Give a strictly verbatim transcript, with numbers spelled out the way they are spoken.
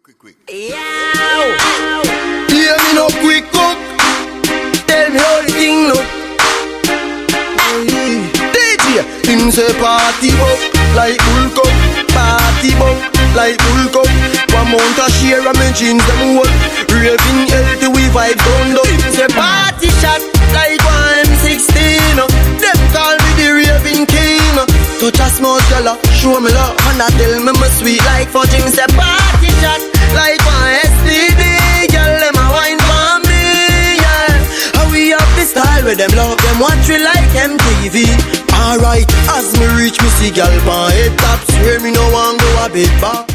quick, quick. Yeah, hear me no quick cook. Tell me how the thing look. D J, him say party up like bull cup. Party up like bull cup. One mount a share of me jeans them hold. Raving healthy we vibe down up. Him say party shot like one M sixteen. Them call me the raving king. Touch a small girl, show me love. And I tell me my sweet like fudge. Him say party shot like one S T D. Girl, them a wine for me, yeah. How we have the style where them love them watch we like M T V. Alright, as me reach me see girl pan head top. Swear me no one go a bit back.